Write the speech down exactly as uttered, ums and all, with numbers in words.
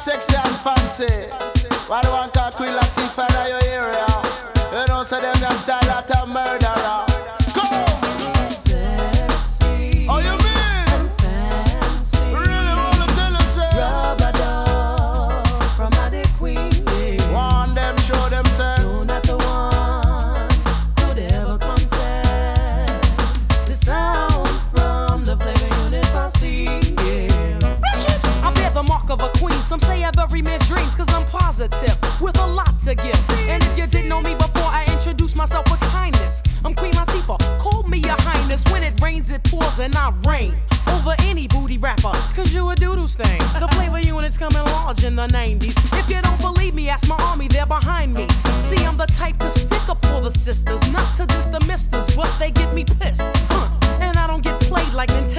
sexy and fancy. Why do one call Queen Latifah in your area? You know, so them young style that a murderer. Come! Sexy. Oh, you mean? And fancy. Really wanna tell you, say? Rubber dog from the Queen. Yeah. Want them, show them, say. No, not the one could ever contest the sound from the Flavor Unit posse. Yeah. I bear the mark of a queen. Some say I have every man's dreams, cause I'm positive with a lot to give. And if you didn't know me before, I introduce myself with kindness. I'm Queen Latifah, call me your highness. When it rains, it pours, and I reign over any booty rapper, cause you a doodle stain. The Flavor Unit's coming large in the nineties. If you don't believe me, ask my army, they're behind me. See, I'm the type to stick up for the sisters, not to diss the misters, but they get me pissed. Huh. And I don't get played like Nintendo.